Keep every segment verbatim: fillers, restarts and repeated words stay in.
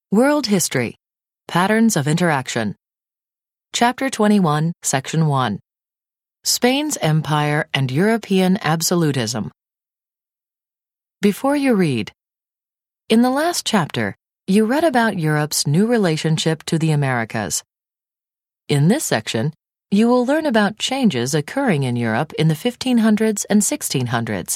World History, Patterns of Interaction. Chapter twenty-one, Section one. Spain's Empire and European Absolutism. Before you read, in the last chapter, you read about Europe's new relationship to the Americas. In this section, you will learn about changes occurring in Europe in the fifteen hundreds and sixteen hundreds.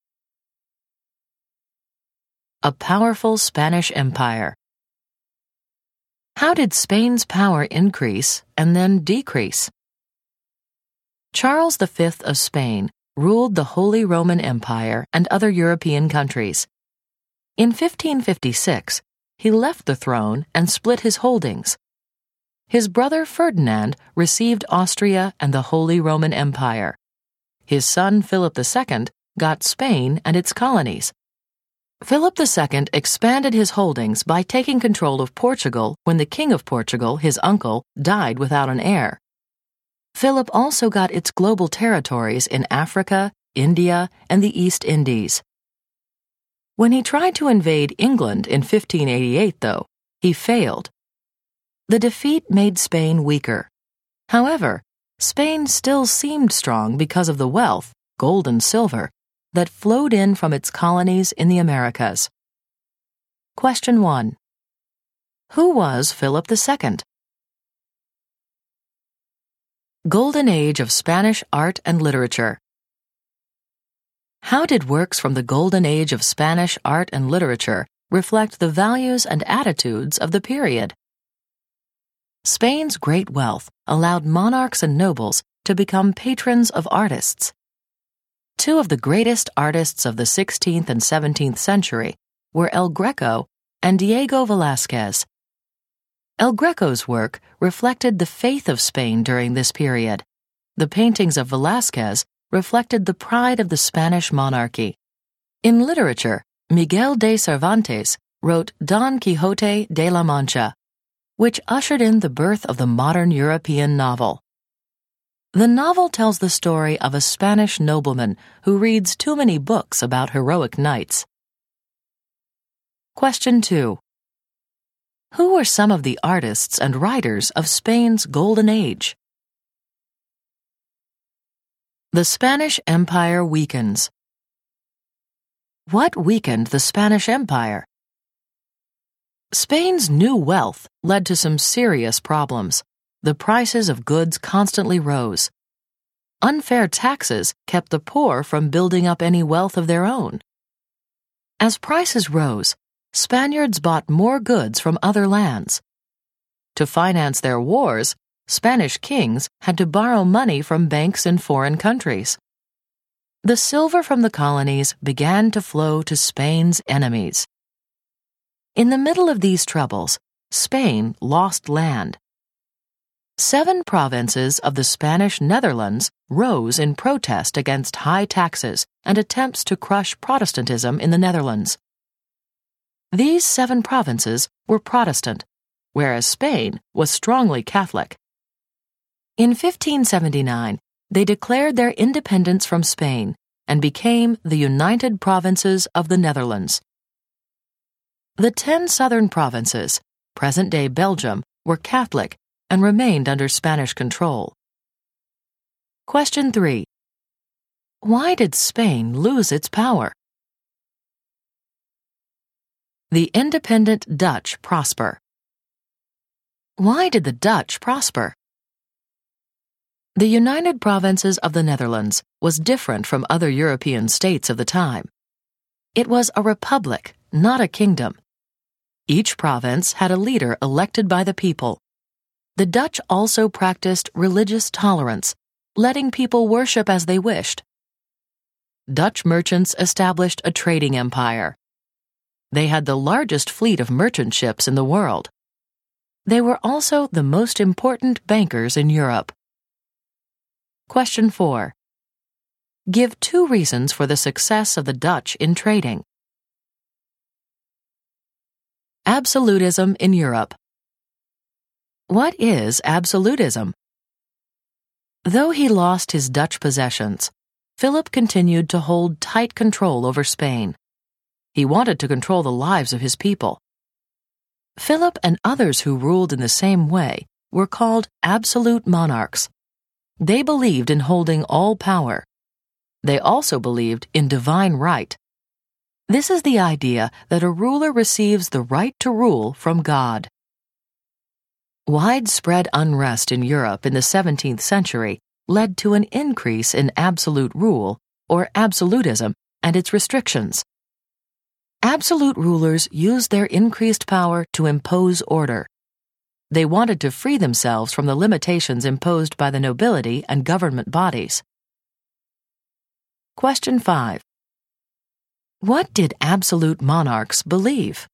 A powerful Spanish Empire. How did Spain's power increase and then decrease? Charles the Fifth of Spain ruled the Holy Roman Empire and other European countries. In fifteen fifty-six, he left the throne and split his holdings. His brother Ferdinand received Austria and the Holy Roman Empire. His son Philip the Second got Spain and its colonies. Philip the Second expanded his holdings by taking control of Portugal when the King of Portugal, his uncle, died without an heir. Philip also got its global territories in Africa, India, and the East Indies. When he tried to invade England in fifteen eighty-eight, though, he failed. The defeat made Spain weaker. However, Spain still seemed strong because of the wealth, gold and silver, that flowed in from its colonies in the Americas. Question one. Who was Philip the Second? Golden Age of Spanish Art and Literature. How did works from the Golden Age of Spanish art and literature reflect the values and attitudes of the period? Spain's great wealth allowed monarchs and nobles to become patrons of artists. Two of the greatest artists of the sixteenth and seventeenth century were El Greco and Diego Velázquez. El Greco's work reflected the faith of Spain during this period. The paintings of Velázquez reflected the pride of the Spanish monarchy. In literature, Miguel de Cervantes wrote Don Quixote de la Mancha, which ushered in the birth of the modern European novel. The novel tells the story of a Spanish nobleman who reads too many books about heroic knights. Question two. Who were some of the artists and writers of Spain's Golden Age? The Spanish Empire weakens. What weakened the Spanish Empire? Spain's new wealth led to some serious problems. The prices of goods constantly rose. Unfair taxes kept the poor from building up any wealth of their own. As prices rose, Spaniards bought more goods from other lands. To finance their wars, Spanish kings had to borrow money from banks in foreign countries. The silver from the colonies began to flow to Spain's enemies. In the middle of these troubles, Spain lost land. Seven provinces of the Spanish Netherlands rose in protest against high taxes and attempts to crush Protestantism in the Netherlands. These seven provinces were Protestant, whereas Spain was strongly Catholic. In fifteen seventy-nine, they declared their independence from Spain and became the United Provinces of the Netherlands. The ten southern provinces, present-day Belgium, were Catholic and remained under Spanish control. Question three. Why did Spain lose its power? The independent Dutch prosper. Why did the Dutch prosper? The United Provinces of the Netherlands was different from other European states of the time. It was a republic, not a kingdom. Each province had a leader elected by the people. The Dutch also practiced religious tolerance, letting people worship as they wished. Dutch merchants established a trading empire. They had the largest fleet of merchant ships in the world. They were also the most important bankers in Europe. Question four. Give two reasons for the success of the Dutch in trading. Absolutism in Europe. What is absolutism? Though he lost his Dutch possessions, Philip continued to hold tight control over Spain. He wanted to control the lives of his people. Philip and others who ruled in the same way were called absolute monarchs. They believed in holding all power. They also believed in divine right. This is the idea that a ruler receives the right to rule from God. Widespread unrest in Europe in the seventeenth century led to an increase in absolute rule, or absolutism, and its restrictions. Absolute rulers used their increased power to impose order. They wanted to free themselves from the limitations imposed by the nobility and government bodies. Question five. What did absolute monarchs believe?